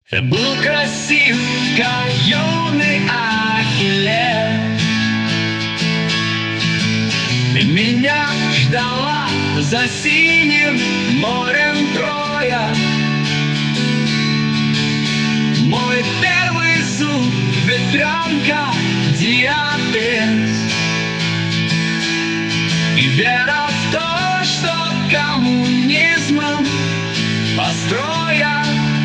Был красив, как юный Ахиллес. Ты меня ждала за синим морем Троя. Мой первый зуб, ветрянка, диабез. И вера в то, что коммунизмом построя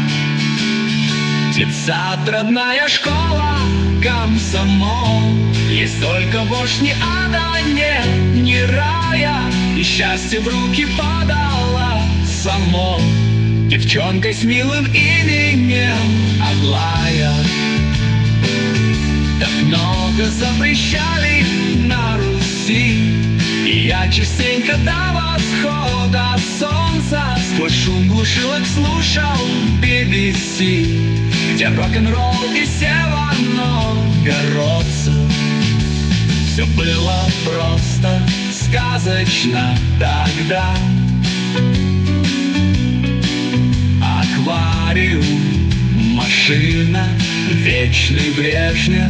лица родная школа, комсомол. Есть только вождь, ни ада, нет, ни рая. И счастье в руки подала само девчонкой с милым именем Аглая. Так много запрещали на Руси, и я частенько до восхода солнца сквозь шум глушилок слушал BBC, где рок-н-ролл и северногородцы. Все было просто сказочно тогда. Аквариум, машина, вечный Брежнев,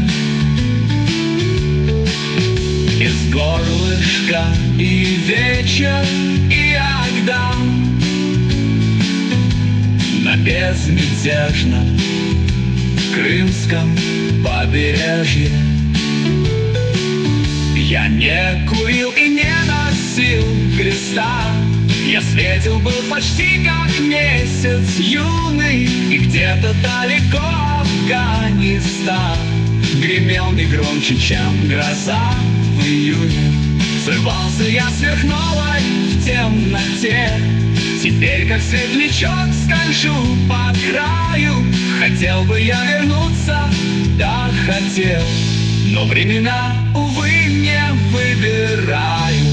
из горлышка и вечер, и Агдам на безмятежном крымском побережье. Я не курил и не носил креста. Я светил был почти как месяц юный, и где-то далеко Афганистан гремел не громче, чем гроза в июне. Срывался я сверхновой в темноте. Теперь как светлячок скольжу по краю. Хотел бы я вернуться, да хотел, но времена, увы, не выбираю.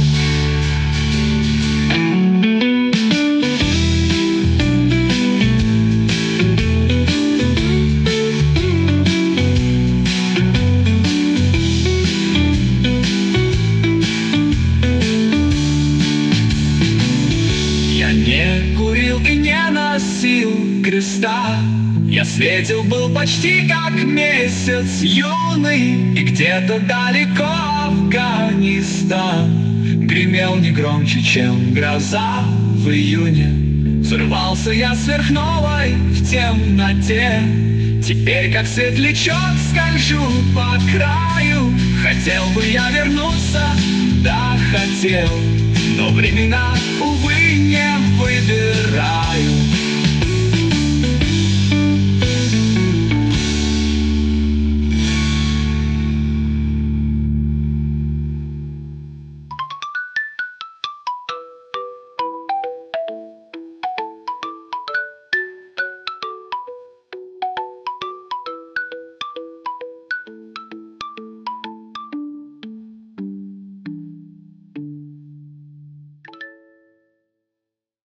Я не курил и не носил креста. Я светил был почти как месяц юный, и где-то далеко Афганистан гремел не громче, чем гроза в июне. Срывался я сверхновой в темноте. Теперь как светлячок скольжу по краю. Хотел бы я вернуться, да хотел, но времена, увы, не